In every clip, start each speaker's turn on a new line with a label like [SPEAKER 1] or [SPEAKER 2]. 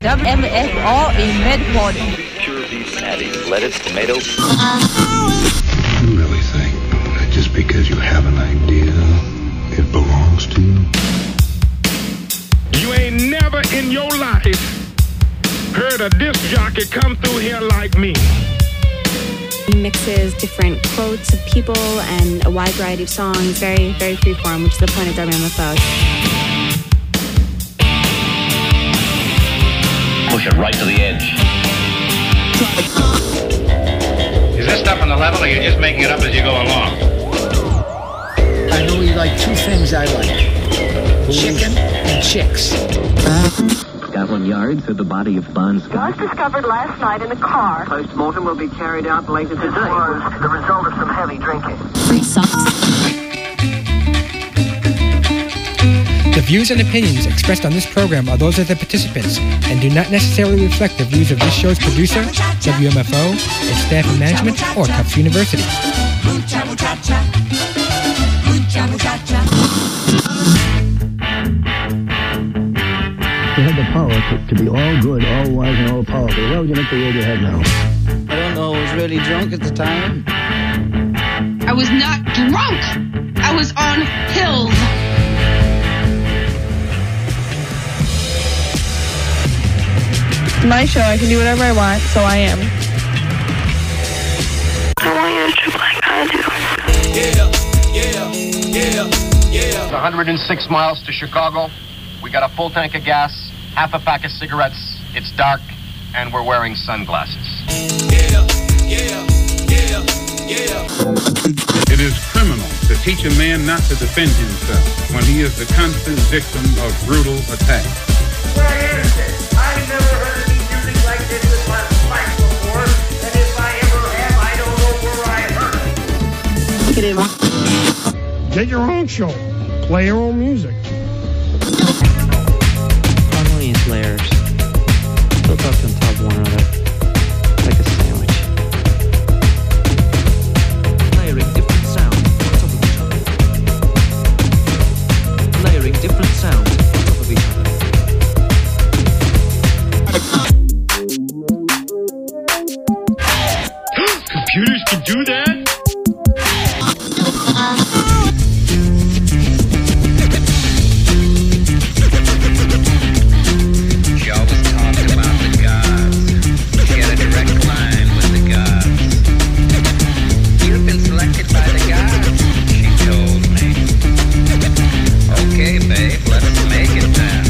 [SPEAKER 1] WMFR in Medford.
[SPEAKER 2] Pure beef patty, lettuce, tomato.
[SPEAKER 3] You really think that just because you have an idea, it belongs to you?
[SPEAKER 4] You ain't never in your life heard a disc jockey come through here like me.
[SPEAKER 5] He mixes different quotes of people and a wide variety of songs, very, very freeform, which is the point of WMFO.
[SPEAKER 6] Push it right to the edge.
[SPEAKER 7] Is this stuff on the level, or you're just making it up as you go along?
[SPEAKER 8] I know you like two things I like. Chicken and chicks.
[SPEAKER 6] Scotland Yard said the body of Bon Scott
[SPEAKER 9] was discovered last night in a car.
[SPEAKER 10] Post-mortem will be carried out later today. It was the result of some heavy drinking.
[SPEAKER 5] Free socks.
[SPEAKER 11] The views and opinions expressed on this program are those of the participants and do not necessarily reflect the views of this show's producer, WMFO, its staff and management, or Tufts University.
[SPEAKER 8] You had the power to be all good, all wise, and all powerful. Why would you make the road you have now?
[SPEAKER 10] I don't know. I was really drunk at the time.
[SPEAKER 12] I was not drunk. I was on pills.
[SPEAKER 13] My show, I can do whatever I want, so I am.
[SPEAKER 9] I want you to trip like I do.
[SPEAKER 7] It's 106 miles to Chicago. We got a full tank of gas, half a pack of cigarettes. It's dark, and we're wearing sunglasses.
[SPEAKER 4] It is criminal to teach a man not to defend himself when he is the constant victim of brutal attack.
[SPEAKER 10] I've never heard any music like this in my life before, and if I ever have, I don't know where I heard it.
[SPEAKER 4] Get your own show. Play your own music.
[SPEAKER 10] Harmonious layers. Built up on top of one another. Like a sandwich. Layering different sounds on top of each other. Layering different sounds on top of each other.
[SPEAKER 4] Computers can do that?
[SPEAKER 2] She always talked about the gods. She had a direct line with the gods. You've been selected by the gods, she told me. Okay, babe, let us make it then.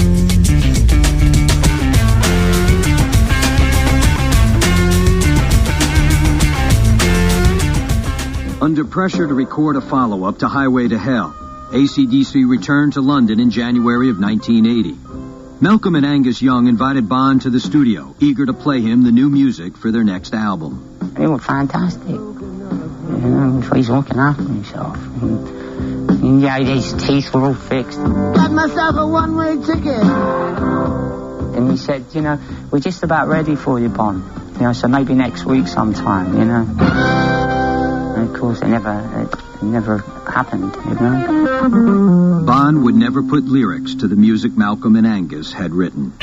[SPEAKER 14] Under pressure to record a follow-up to Highway to Hell, AC/DC returned to London in January of 1980. Malcolm and Angus Young invited Bond to the studio, eager to play him the new music for their next album.
[SPEAKER 10] They were fantastic. You know, he's looking after himself. And yeah, his teeth were all fixed. Got myself a one-way ticket. And he said, you know, we're just about ready for you, Bond. You know, so maybe next week sometime, you know. And of course, it never happened, you know.
[SPEAKER 14] Bond would never put lyrics to the music Malcolm and Angus had written.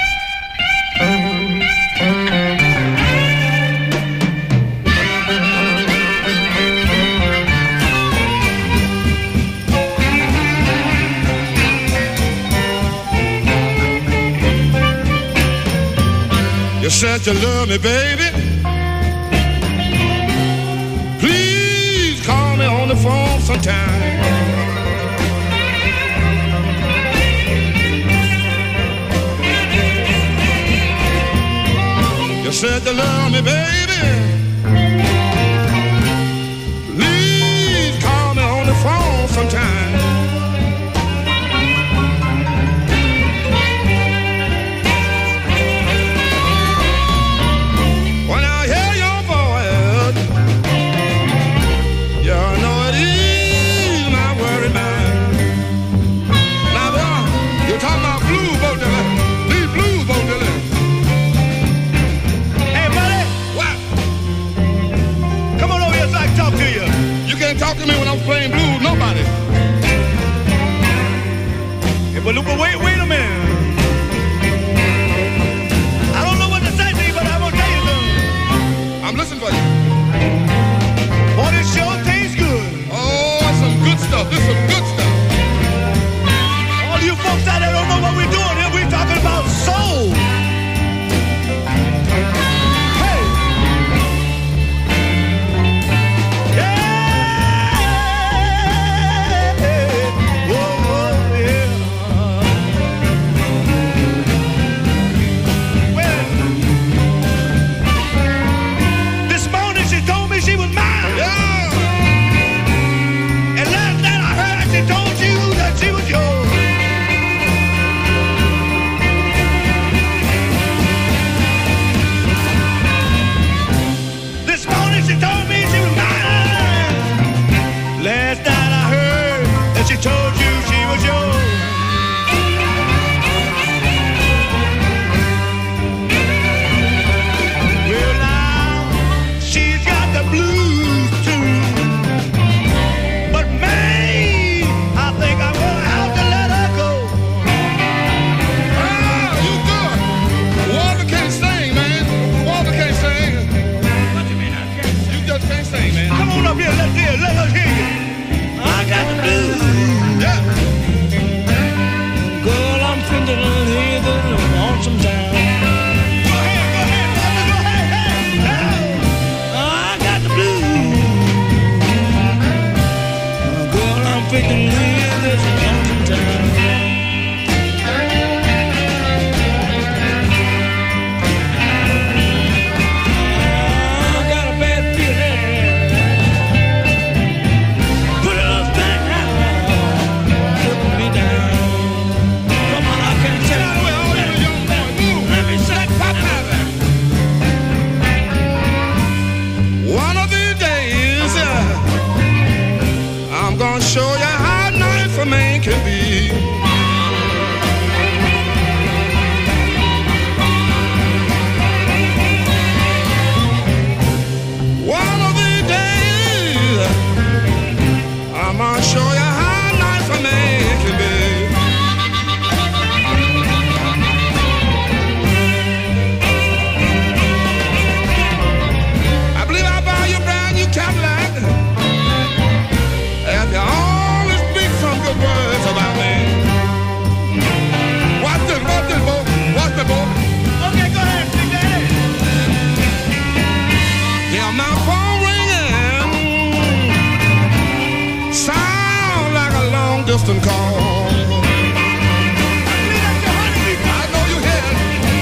[SPEAKER 4] You said you love me, baby. Please call me on the phone sometime. You said you love me, baby. Please call me on the phone sometime. When I hear your voice, you know it is my worried mind. Now, boy, you're talking about blues, Bo Dylan. These blues, Bo Dylan. Hey, buddy. What? Come on over here so I can talk to you. You can't talk to me when I'm playing blues, nobody. Hey, but look, wait a minute. town. Go ahead, hey. I got the blues. Girl, I'm fixing to leave this lonesome town. Show you how nice a man can be. One of these days, I'm gonna show you how nice a man can be. I believe I'll buy you a brand new Cadillac. If you only speak some good words about me. Watch this, boy. Watch me, boy. Okay, go ahead, Big Daddy. Yeah, my phone ringing. Sound like a long distance call. I know you hear it.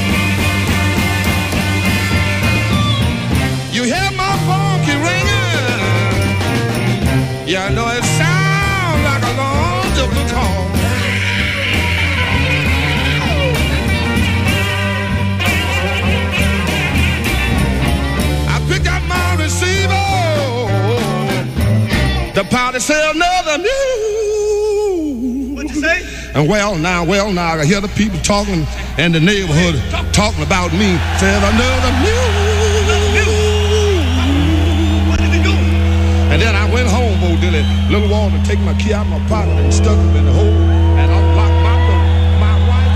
[SPEAKER 4] You hear my phone keep ringing. Yeah, I know it sounds like a long distance call. I pick up my receiver. The party say another news. What you say? And well now, I hear the people talking in the neighborhood talking about me. Said another news. And then I went home, Bo Dilly, little Walter, take my key out of my pocket and stuck him in the hole and unlocked my door. My wife.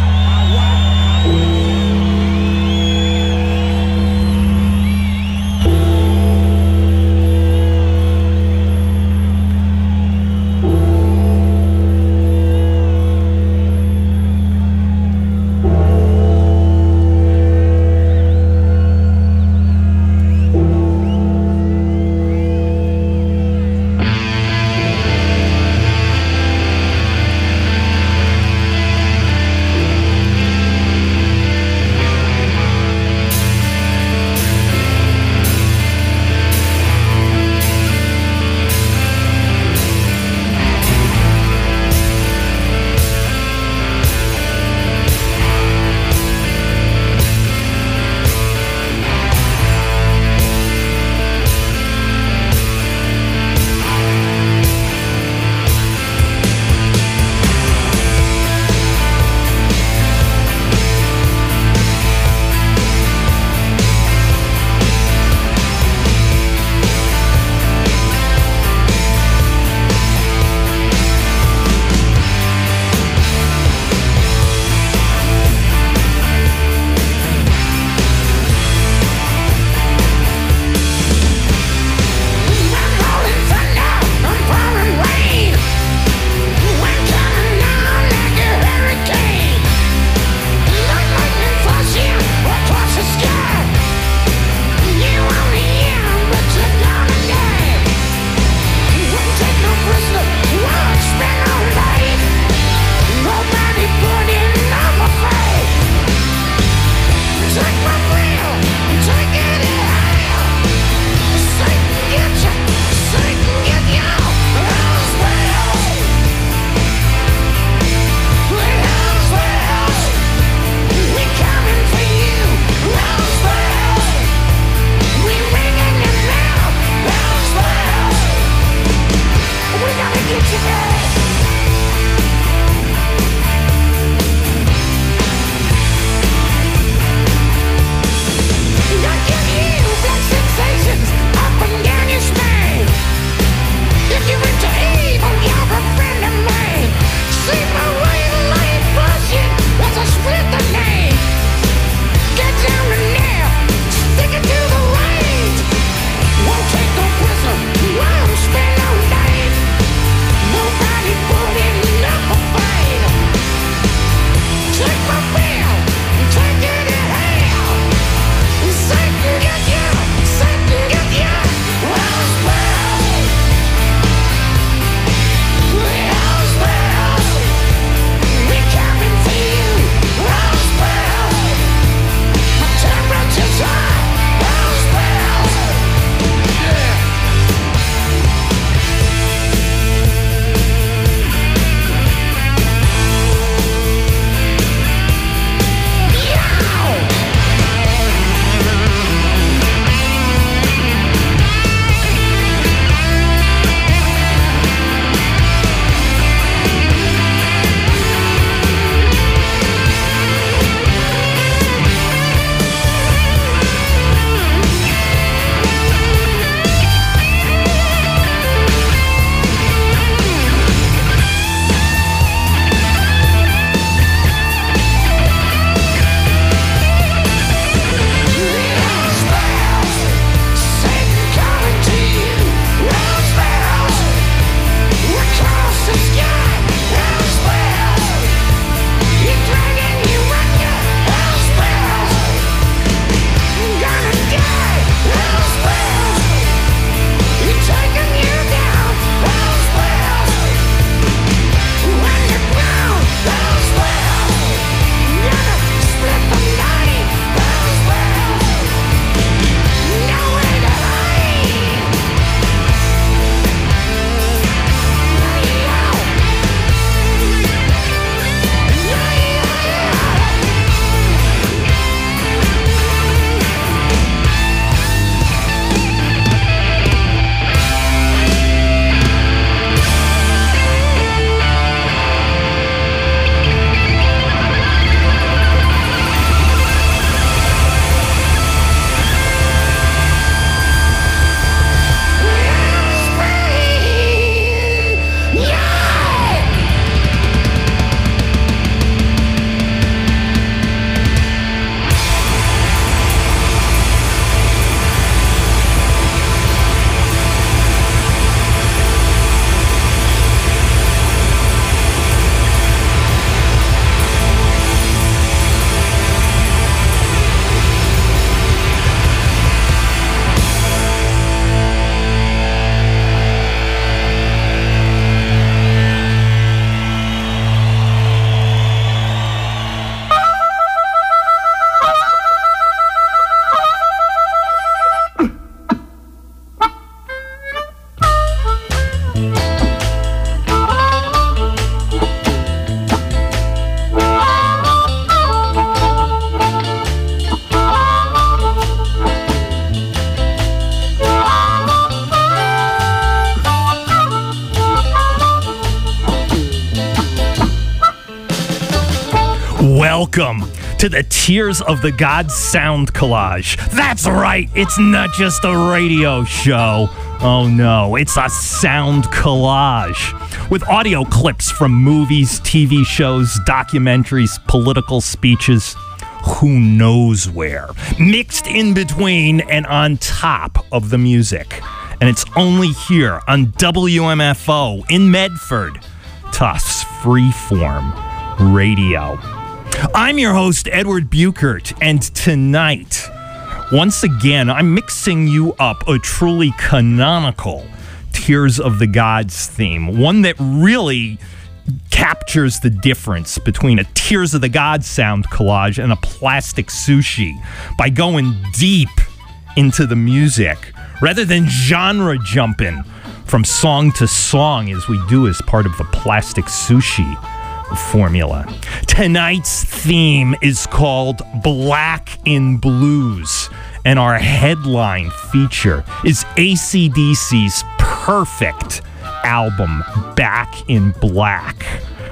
[SPEAKER 1] Welcome to the Tears of the Gods sound collage. That's right, it's not just a radio show. Oh no, it's a sound collage with audio clips from movies, TV shows, documentaries, political speeches, who knows where, mixed in between and on top of the music. And it's only here on WMFO in Medford, Tufts Freeform Radio. I'm your host, Edward Buchert, and tonight, once again, I'm mixing you up a truly canonical Tears of the Gods theme, one that really captures the difference between a Tears of the Gods sound collage and a Plastic Sushi by going deep into the music rather than genre jumping from song to song as we do as part of the Plastic Sushi formula. Tonight's theme is called Black in Blues, and our headline feature is AC/DC's perfect album, Back in Black.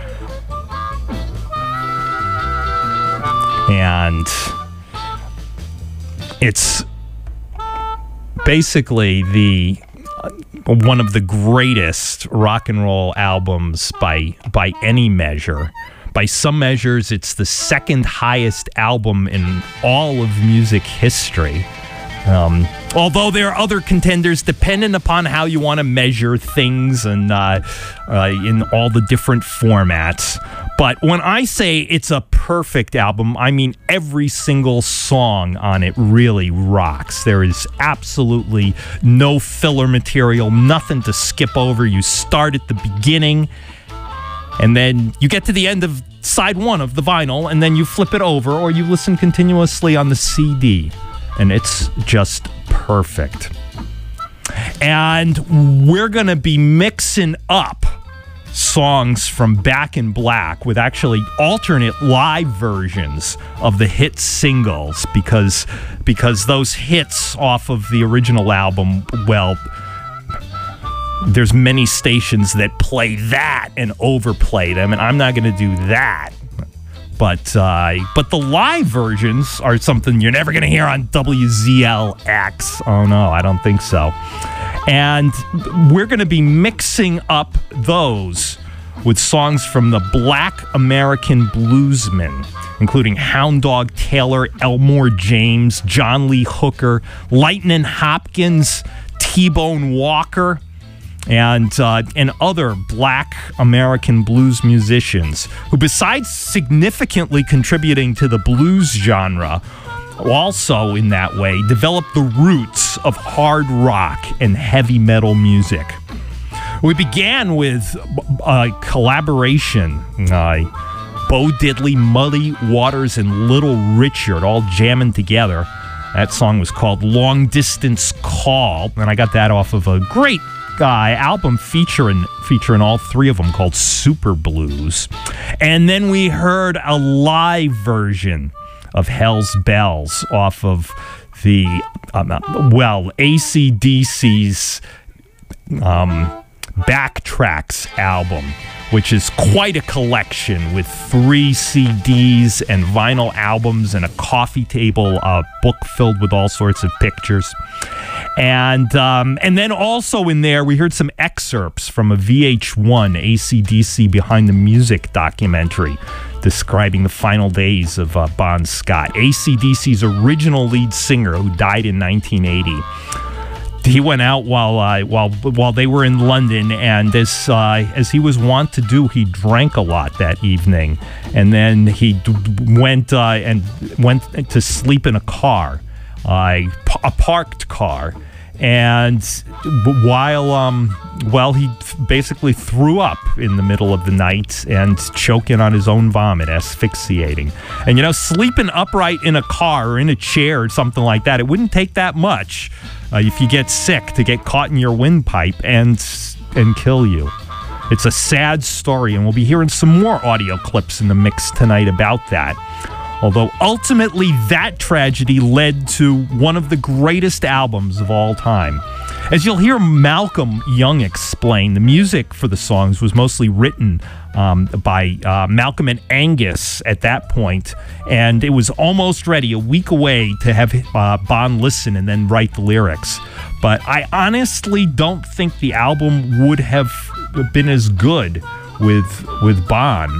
[SPEAKER 1] And it's basically one of the greatest rock and roll albums by any measure. By some measures, it's the second highest album in all of music history. Although there are other contenders, depending upon how you want to measure things and in all the different formats. But when I say it's a perfect album, I mean every single song on it really rocks. There is absolutely no filler material, nothing to skip over. You start at the beginning, and then you get to the end of side one of the vinyl, and then you flip it over, or you listen continuously on the CD. And it's just perfect. And we're going to be mixing up songs from Back in Black with actually alternate live versions of the hit singles because those hits off of the original album, well, there's many stations that play that and overplay them, and I'm not going to do that. But the live versions are something you're never going to hear on WZLX. Oh, no, I don't think so. And we're going to be mixing up those with songs from the Black American Bluesmen, including Hound Dog Taylor, Elmore James, John Lee Hooker, Lightnin' Hopkins, T-Bone Walker, and other Black American blues musicians who, besides significantly contributing to the blues genre, also in that way developed the roots of hard rock and heavy metal music. We began with a collaboration, Bo Diddley, Muddy Waters, and Little Richard all jamming together. That song was called Long Distance Call, and I got that off of a great album featuring all three of them called Super Blues. And then we heard a live version of Hell's Bells off of the AC/DC's Backtracks album, which is quite a collection with 3 CDs and vinyl albums and a coffee table, a book filled with all sorts of pictures. And then also in there, we heard some excerpts from a VH1 AC/DC Behind the Music documentary describing the final days of Bon Scott, AC/DC's original lead singer who died in 1980. He went out while they were in London, and as he was wont to do, he drank a lot that evening, and then he went to sleep in a car, a parked car. And while he basically threw up in the middle of the night and choking on his own vomit, asphyxiating. And sleeping upright in a car or in a chair or something like that, it wouldn't take that much if you get sick to get caught in your windpipe and kill you. It's a sad story, and we'll be hearing some more audio clips in the mix tonight about that. Although ultimately that tragedy led to one of the greatest albums of all time. As you'll hear Malcolm Young explain, the music for the songs was mostly written by Malcolm and Angus at that point, and it was almost ready, a week away, to have Bon listen and then write the lyrics. But I honestly don't think the album would have been as good with Bon.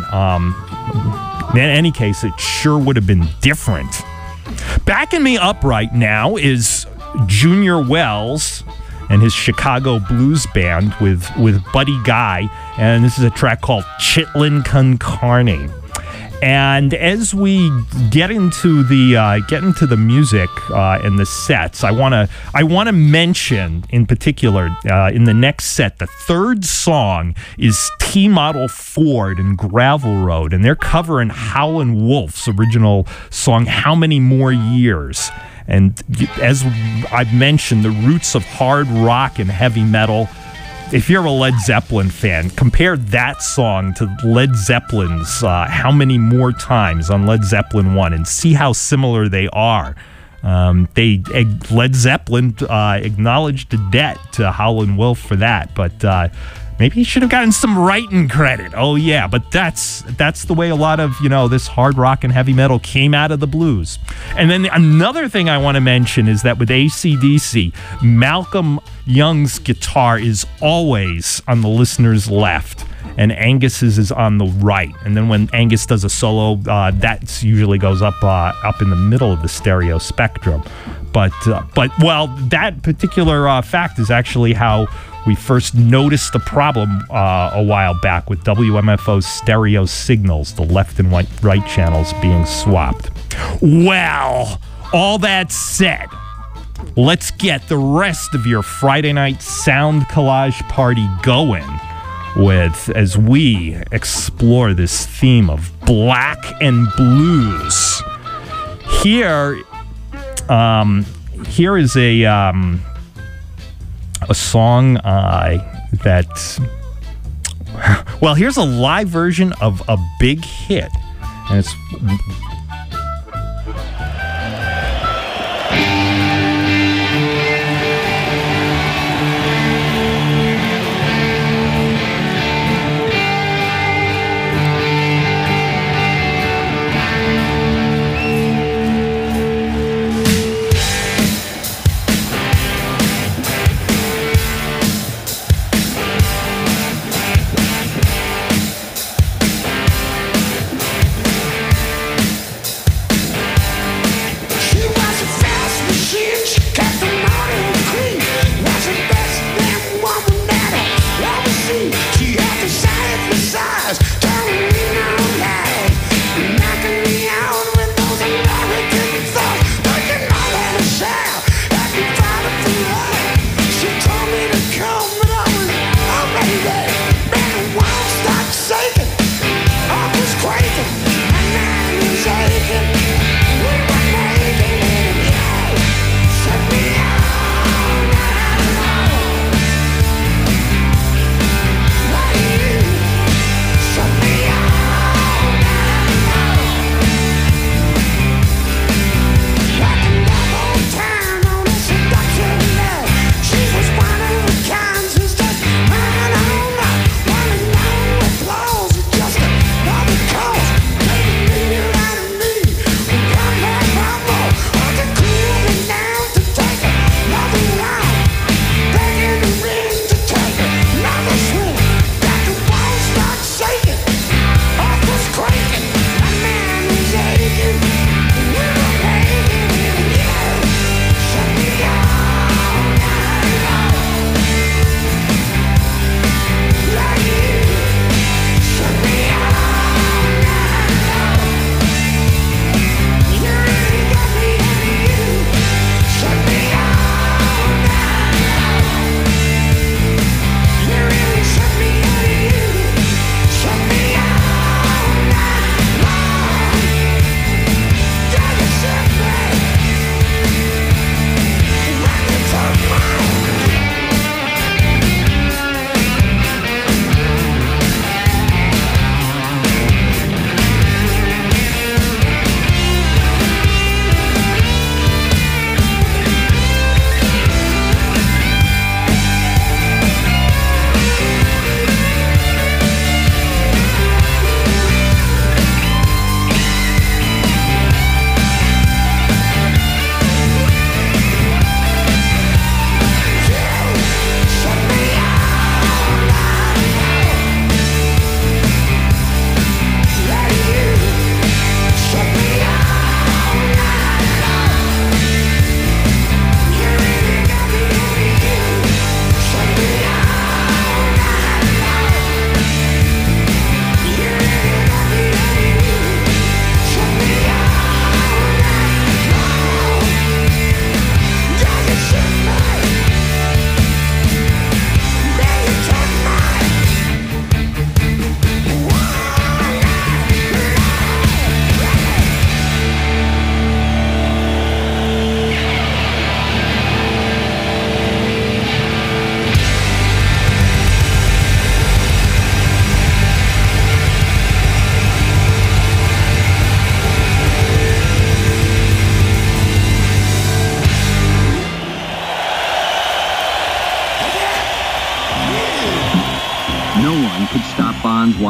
[SPEAKER 1] In any case, it sure would have been different. Backing me up right now is Junior Wells and his Chicago Blues Band with Buddy Guy, and this is a track called Chitlin Con Carne. And as we get into the music and the sets, I want to mention in particular in the next set, the third song is T Model Ford and Gravel Road, and they're covering Howlin' Wolf's original song How Many More Years. And as I've mentioned, the roots of hard rock and heavy metal. If you're a Led Zeppelin fan, compare that song to Led Zeppelin's How Many More Times on Led Zeppelin 1 and see how similar they are. Led Zeppelin acknowledged a debt to Howlin' Wolf for that, but maybe he should have gotten some writing credit. Oh yeah, but that's the way a lot of this hard rock and heavy metal came out of the blues. And then another thing I want to mention is that with AC/DC, Malcolm Young's guitar is always on the listener's left, and Angus's is on the right. And then when Angus does a solo, that usually goes up in the middle of the stereo spectrum. But that particular fact is actually how we first noticed the problem a while back with WMFO's stereo signals, the left and right channels being swapped. Well, all that said, let's get the rest of your Friday night sound collage party going as we explore this theme of black and blues. Here is a song here's a live version of a big hit, and it's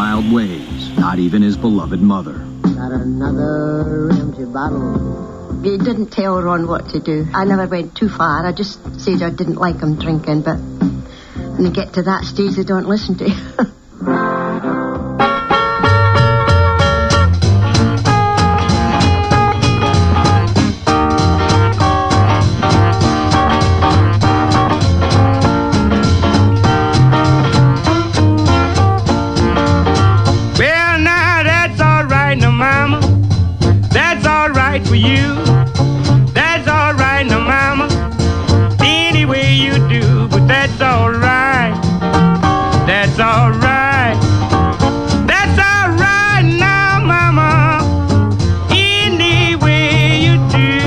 [SPEAKER 14] wild ways, not even his beloved mother.
[SPEAKER 10] Got another empty bottle. He didn't tell Ron what to do. I never went too far. I just said I didn't like him drinking, but when you get to that stage, they don't listen to you.
[SPEAKER 15] Well, now that's all right, now, Mama. That's all right for you. That's all right, now, Mama. Any way you do, but that's all right. That's all right. That's all right now, Mama. Any way you do.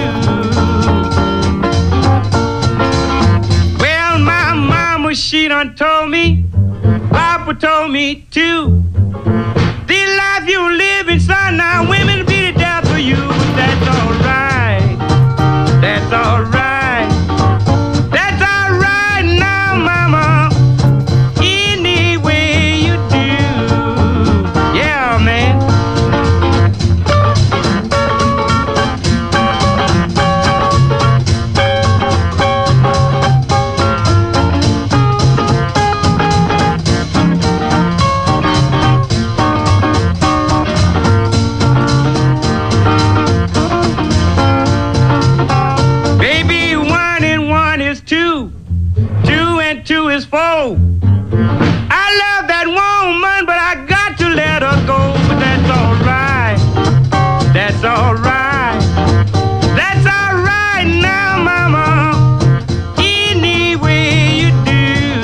[SPEAKER 15] Well, my mama, she done told me, Papa told me too. This life you living, son, now women be the death for you. But that's all right. That's all right. That's all right now, Mama. Any way you do. Yeah, man. Baby, 1 and 1 is 2. 2 and 2 is 4. I love that woman, but I got to let her go. But that's all right. That's all right. That's all right now, Mama. Any way you do.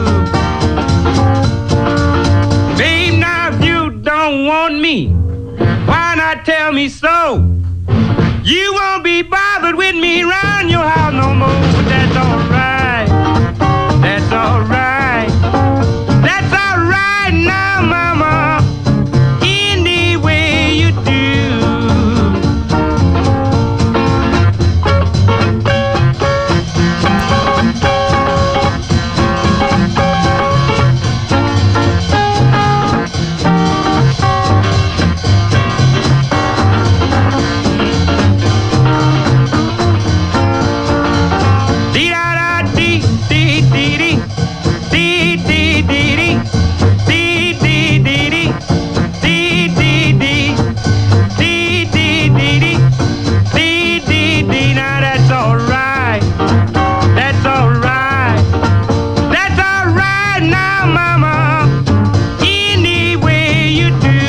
[SPEAKER 15] Babe, now if you don't want me, why not tell me so? You won't be bothered with me around your house no more. But that's all right. That's all right. That's all right now, Mama. Any way you do. Now that's all right. That's all right. That's all right now, Mama. Any way you do.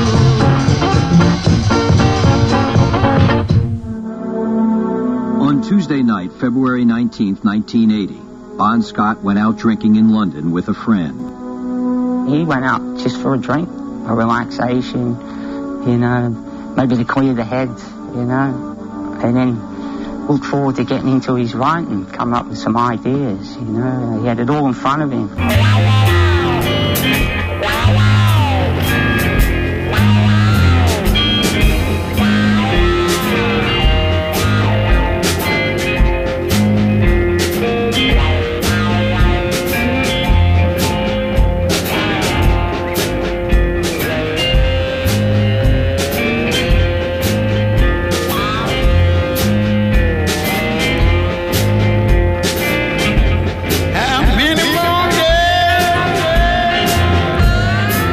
[SPEAKER 14] On Tuesday night, February 19th, 1980, Bon Scott went out drinking in London with a friend.
[SPEAKER 10] He went out just for a drink, a relaxation, you know, maybe to clear the head, you know, and then look forward to getting into his writing, come up with some ideas, you know. He had it all in front of him.
[SPEAKER 4] How many more days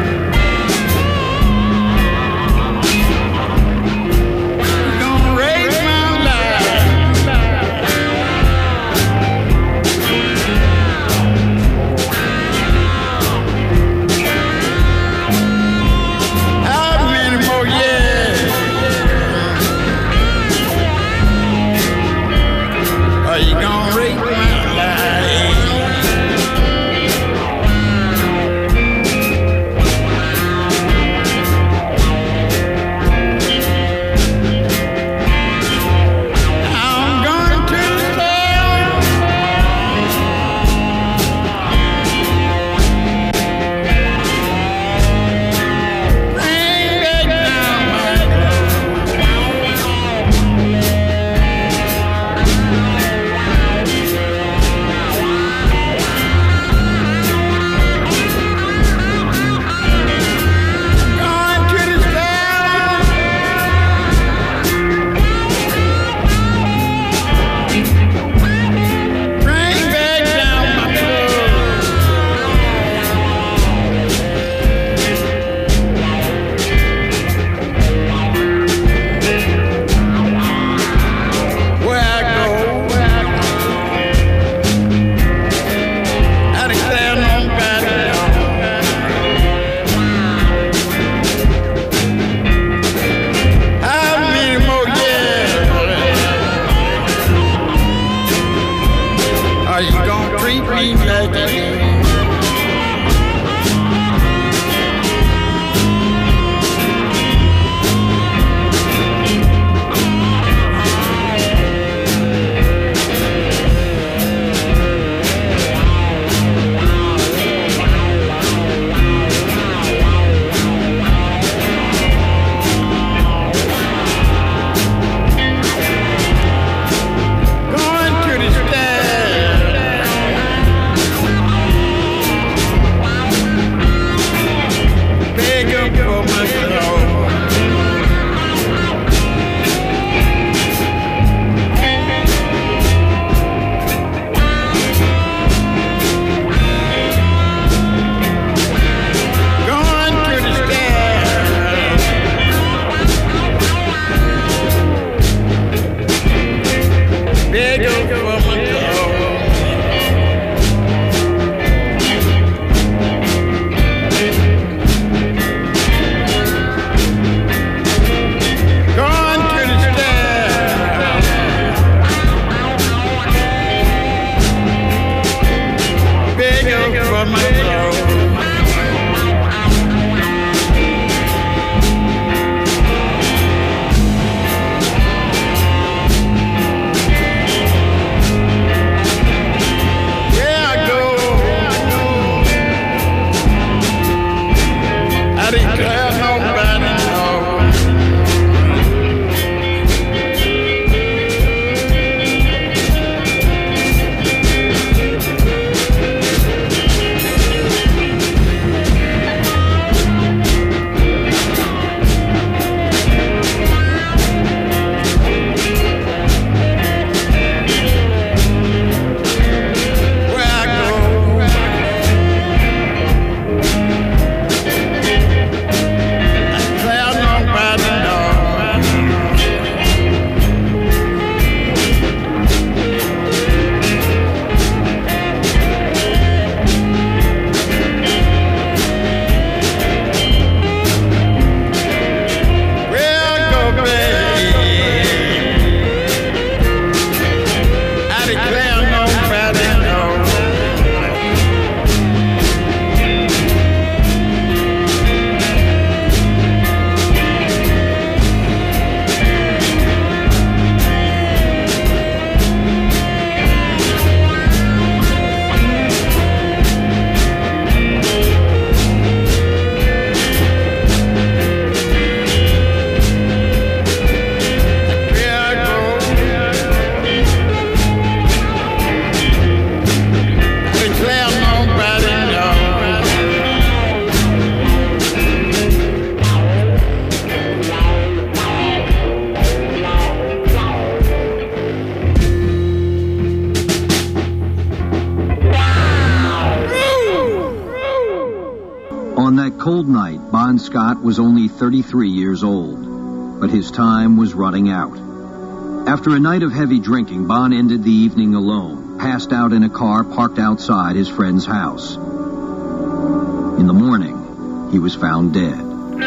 [SPEAKER 14] that cold night, Bon Scott was only 33 years old, but his time was running out. After a night of heavy drinking, Bon ended the evening alone, passed out in a car parked outside his friend's house. In the morning, he was found dead.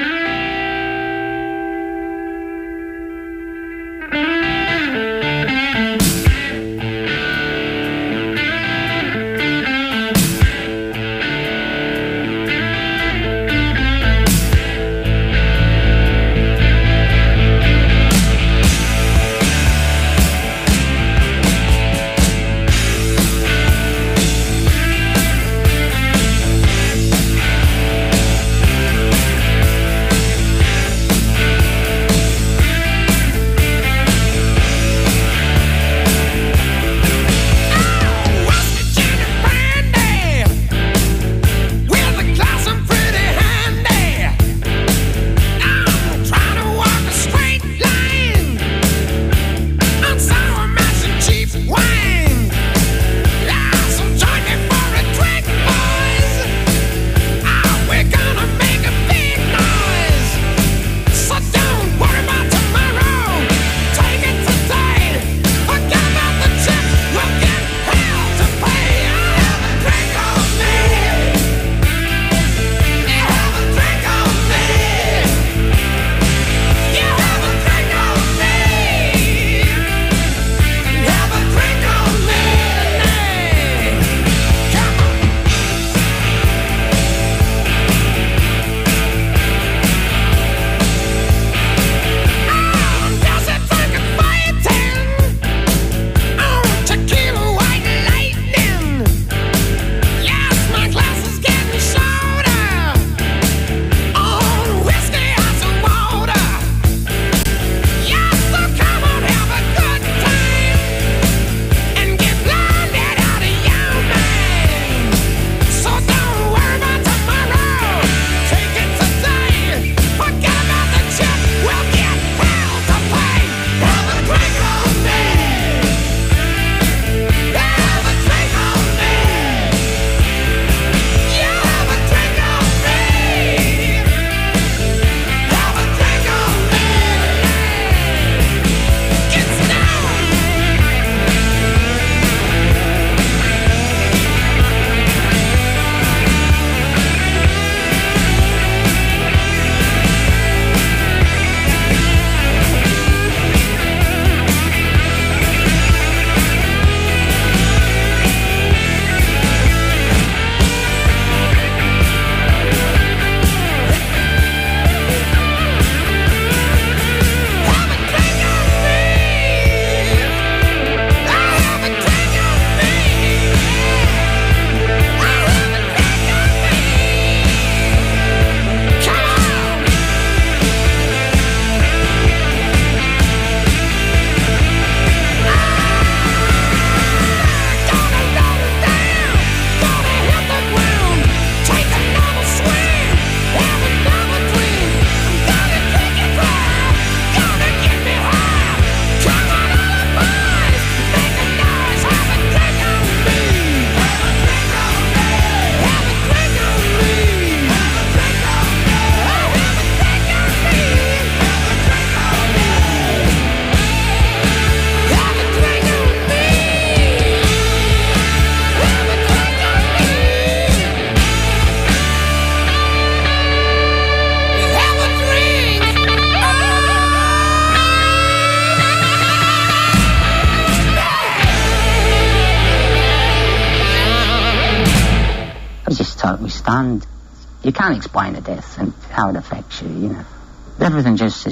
[SPEAKER 10] stunned. You can't explain a death and how it affects you, you know. Everything just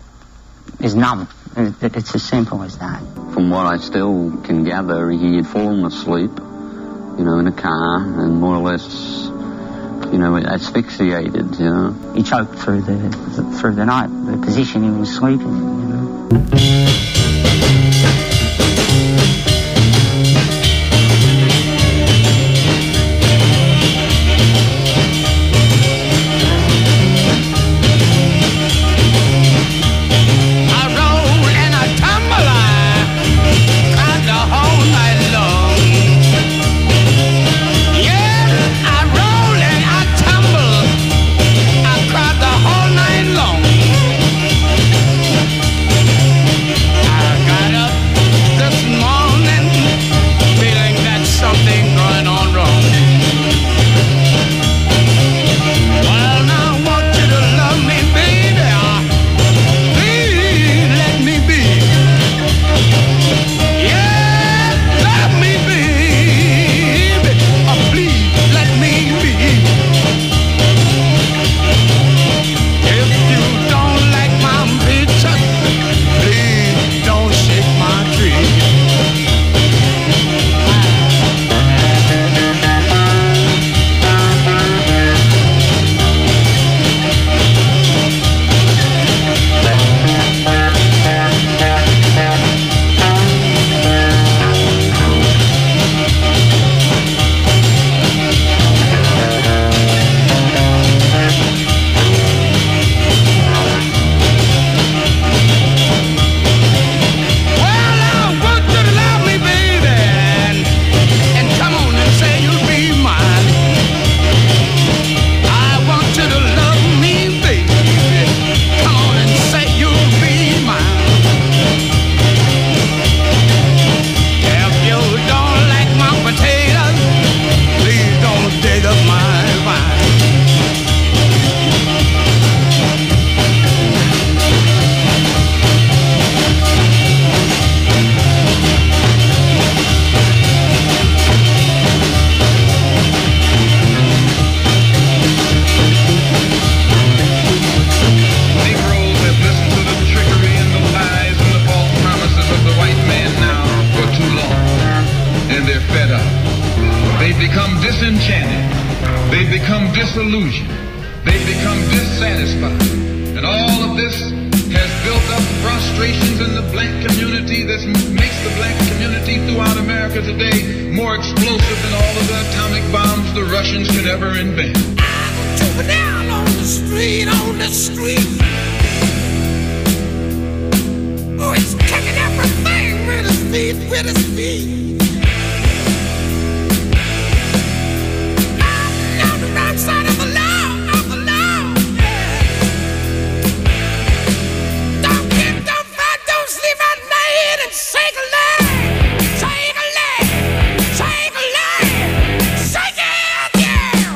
[SPEAKER 10] is numb. It's as simple as that.
[SPEAKER 16] From what I still can gather, he had fallen asleep, you know, in a car and more or less, you know, asphyxiated, you know.
[SPEAKER 10] He choked through the night, the position he was sleeping in, you know.
[SPEAKER 17] become disenchanted. They've become disillusioned. They've become dissatisfied. And all of this has built up frustrations in the black community that makes the black community throughout America today more explosive than all of the atomic bombs the Russians could ever invent.
[SPEAKER 18] Down on the street, oh, he's kicking everything with his feet. I'm on the wrong side of the law, Don't kick, don't fight, don't sleep at night and shake a leg, shake a leg, shake a leg, shake it, yeah.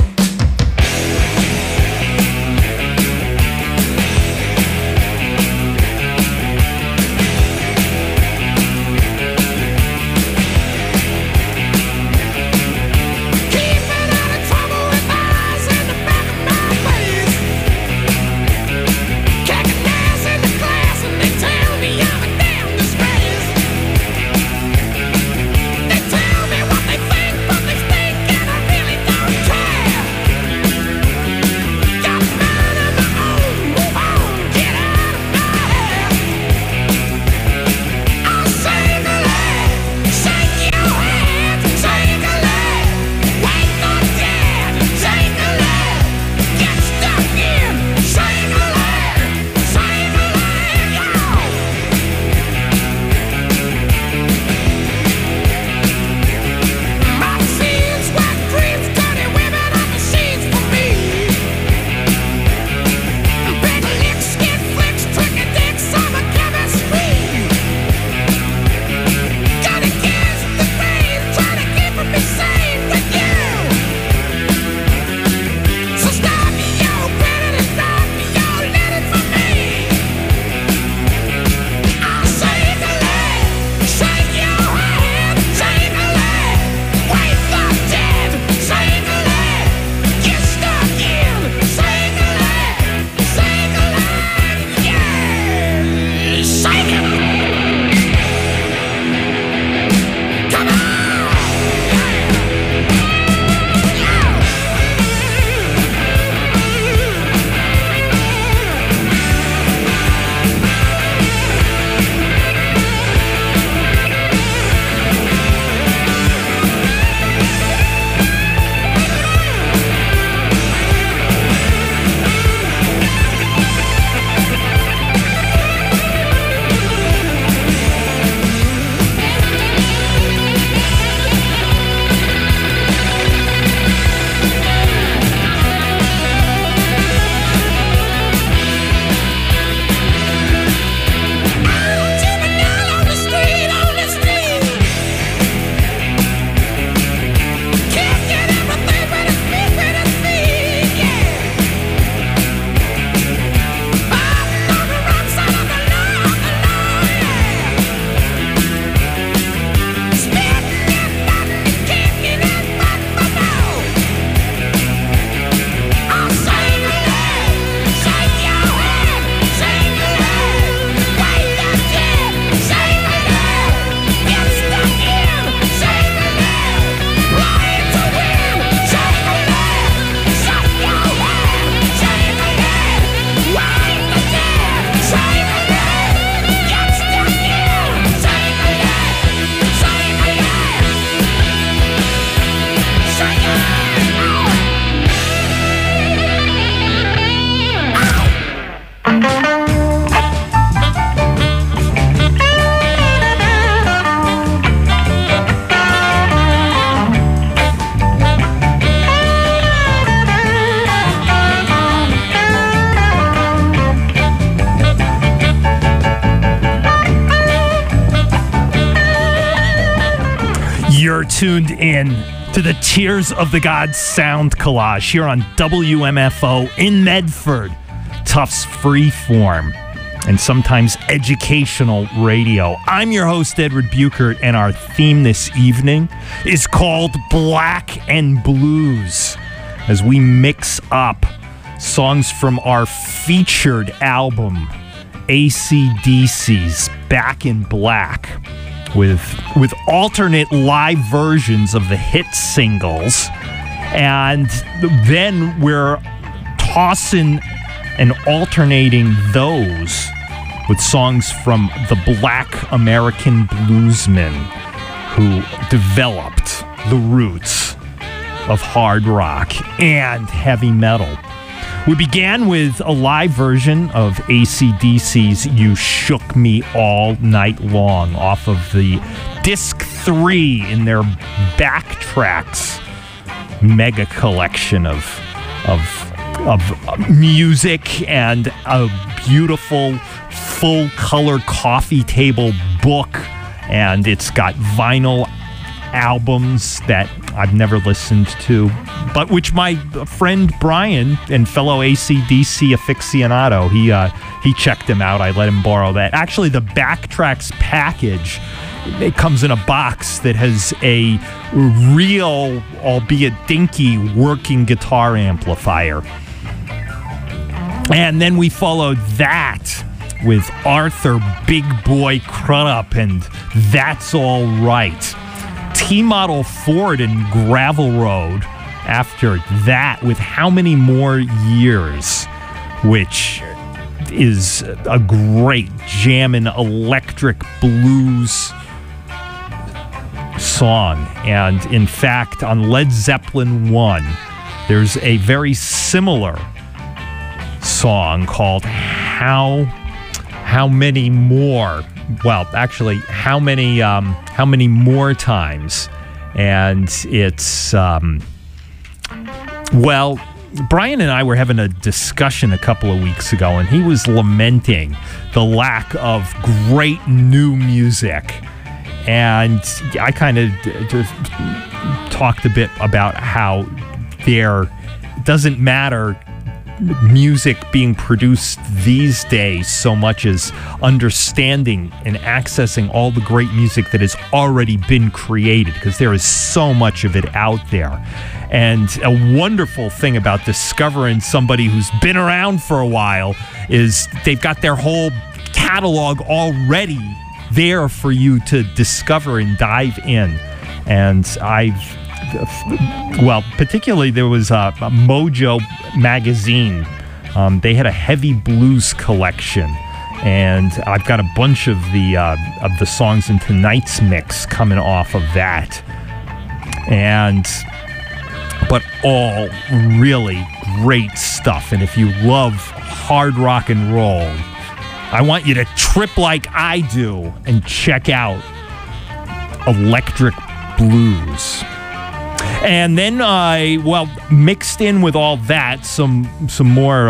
[SPEAKER 1] You're tuned in to the Tears of the Gods sound collage here on WMFO in Medford, Tufts Freeform, and sometimes educational radio. I'm your host, Edward Buchert, and our theme this evening is called Black and Blues, as we mix up songs from our featured album, AC/DC's Back in Black, with alternate live versions of the hit singles. And then we're tossing and alternating those with songs from the Black American bluesmen who developed the roots of hard rock and heavy metal. We began with a live version of AC/DC's You Shook Me All Night Long off of the Disc 3 in their Backtracks mega collection of music and a beautiful full-color coffee table book. And it's got vinyl albums that I've never listened to, but which my friend Brian and fellow AC/DC aficionado, he checked them out. I let him borrow that. Actually, the Backtracks package, it comes in a box that has a real, albeit dinky, working guitar amplifier. And then we followed that with Arthur Big Boy Crudup and That's All Right. T-Model Ford and Gravel Road after that with How Many More Years, which is a great jammin' electric blues song. And in fact, on Led Zeppelin 1, there's a very similar song called How Many More. Well, actually, how many more times? And it's well, Brian and I were having a discussion a couple of weeks ago, and he was lamenting the lack of great new music. And I kind of just talked a bit about how there doesn't matter music being produced these days so much as understanding and accessing all the great music that has already been created, because there is so much of it out there. And a wonderful thing about discovering somebody who's been around for a while is they've got their whole catalog already there for you to discover and dive in. And particularly there was a Mojo magazine. They had a heavy blues collection, and I've got a bunch of the songs in tonight's mix coming off of that. But all really great stuff. And if you love hard rock and roll, I want you to trip like I do and check out Electric Blues. And then, mixed in with all that, some more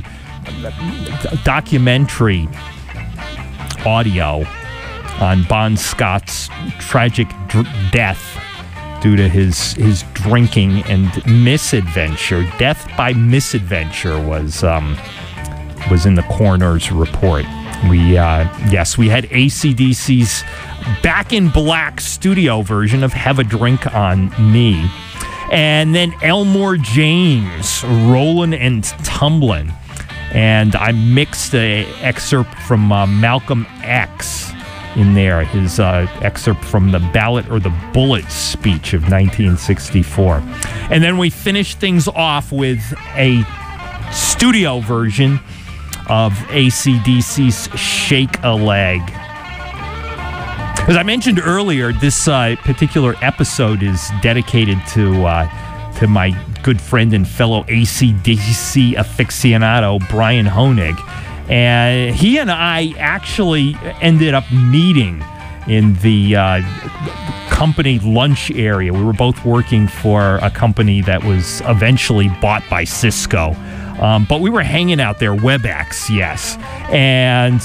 [SPEAKER 1] documentary audio on Bon Scott's tragic death due to his drinking and misadventure. Death by misadventure was in the coroner's report. We had AC/DC's Back in Black studio version of Have a Drink on Me. And then Elmore James, Rollin' and Tumblin'. And I mixed an excerpt from Malcolm X in there, his excerpt from the Ballot or the Bullet speech of 1964. And then we finished things off with a studio version of AC/DC's Shake a Leg. As I mentioned earlier, this particular episode is dedicated to my good friend and fellow AC/DC aficionado, Brian Honig. And he and I actually ended up meeting in the company lunch area. We were both working for a company that was eventually bought by Cisco. But we were hanging out there, WebEx, yes. And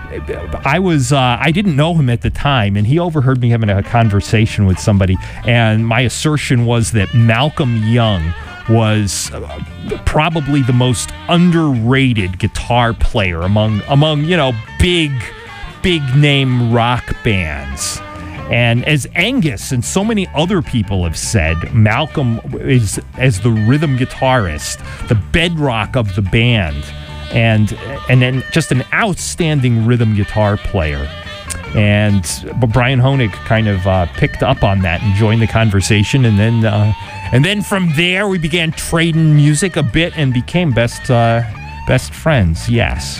[SPEAKER 1] I didn't know him at the time, and he overheard me having a conversation with somebody, and my assertion was that Malcolm Young was probably the most underrated guitar player among big name rock bands. And as Angus and so many other people have said, Malcolm is, as the rhythm guitarist, the bedrock of the band, and then just an outstanding rhythm guitar player. But Brian Honig kind of picked up on that and joined the conversation, and then from there we began trading music a bit and became best friends. Yes.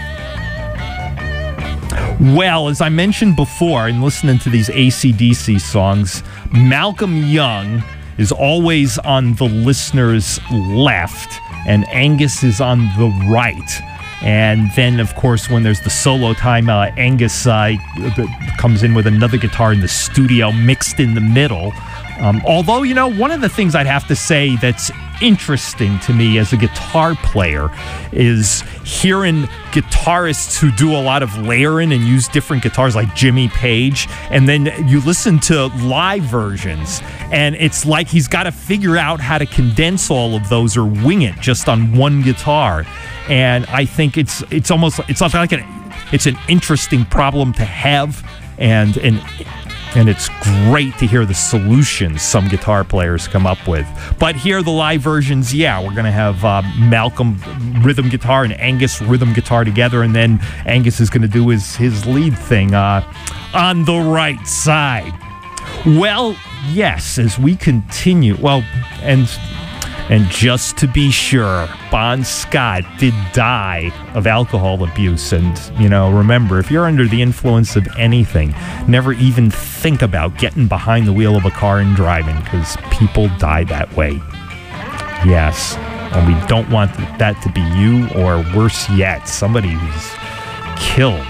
[SPEAKER 1] Well, as I mentioned before, in listening to these AC/DC songs, Malcolm Young is always on the listener's left, and Angus is on the right. And then, of course, when there's the solo time, Angus comes in with another guitar in the studio mixed in the middle. Although, one of the things I'd have to say that's interesting to me as a guitar player is hearing guitarists who do a lot of layering and use different guitars like Jimmy Page, and then you listen to live versions and it's like he's got to figure out how to condense all of those or wing it just on one guitar. And I think it's an interesting problem to have, and it's great to hear the solutions some guitar players come up with. But here, the live versions, we're going to have Malcolm rhythm guitar and Angus rhythm guitar together, and then Angus is going to do his lead thing on the right side. Well, yes, as we continue, and just to be sure, Bon Scott did die of alcohol abuse. And, remember, if you're under the influence of anything, never even think about getting behind the wheel of a car and driving, because people die that way. Yes. And we don't want that to be you, or worse yet, somebody who's killed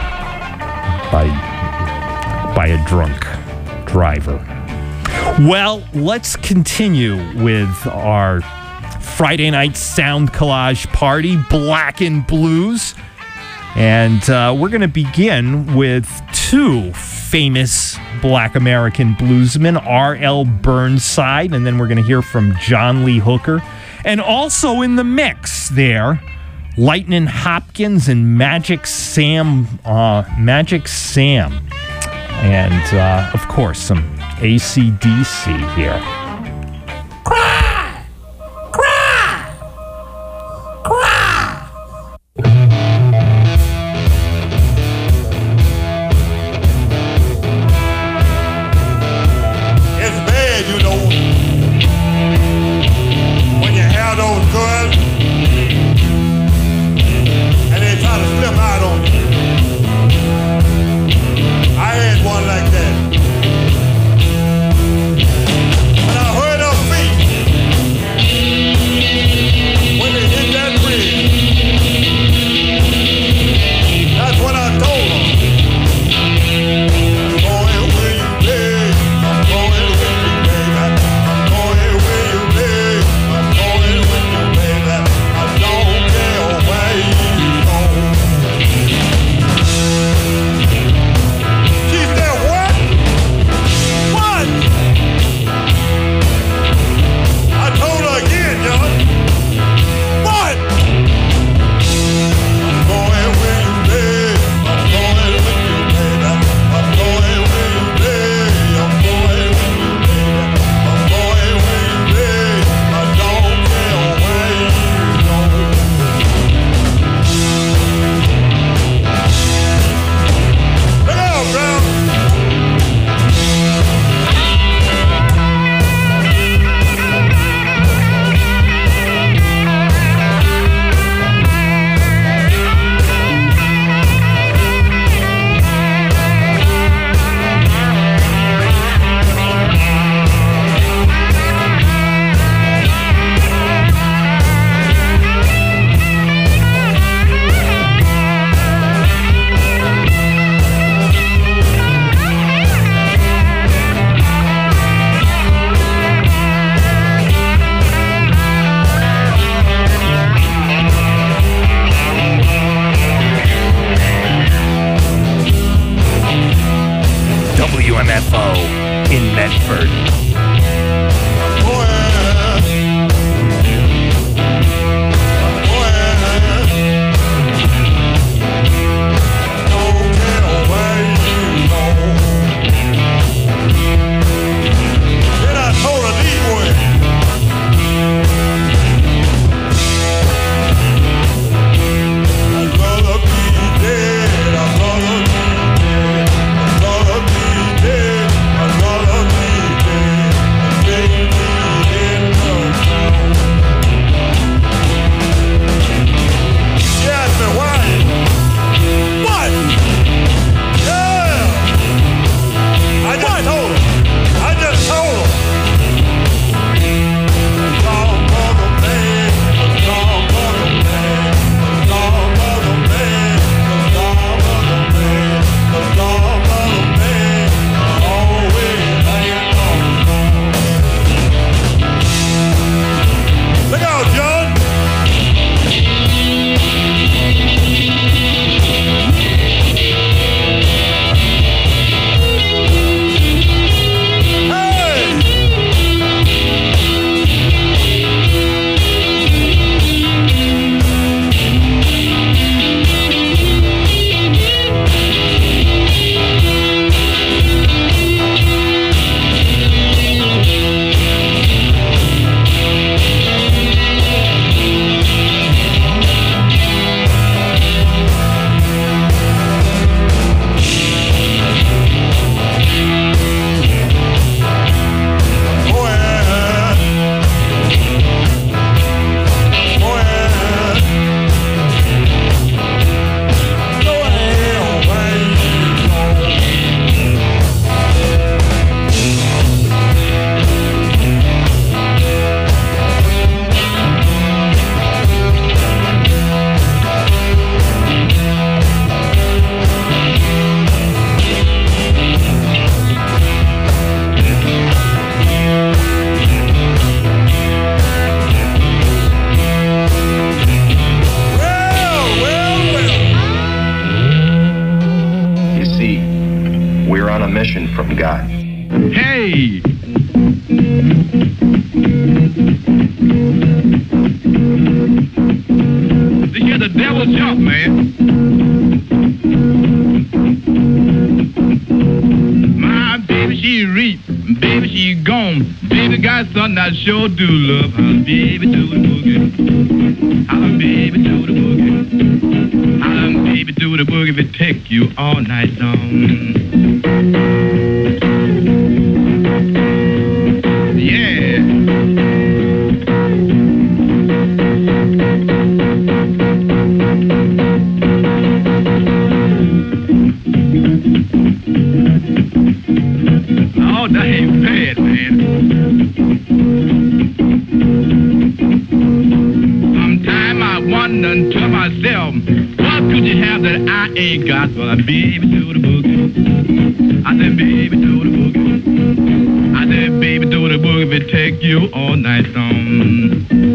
[SPEAKER 1] by a drunk driver. Well, let's continue with our Friday night sound collage party, Black and Blues. And we're going to begin with two famous Black American bluesmen, R.L. Burnside, and then we're going to hear from John Lee Hooker. And also in the mix there, Lightnin' Hopkins and Magic Sam. And, of course, some AC/DC here. Cry! Cry! Cry!
[SPEAKER 4] It's bad, when you have those girls and they try to flip out on you. I had one like that.
[SPEAKER 1] WMFO in Medford.
[SPEAKER 3] from God.
[SPEAKER 17] Hey! This here the devil's jump, man. My baby, she reap. Baby, she gone. Baby got something I sure do love. Holla, baby, do the boogie. Holla, baby, do the boogie. Holla, baby, do the boogie if it take you all night long. Yeah. Oh, that ain't bad, man. Sometime I wonder to myself, what could you have that I ain't got? Well, I baby do the boogie. I said, baby do the boogie. I said, baby do the boogie if it take you all night long.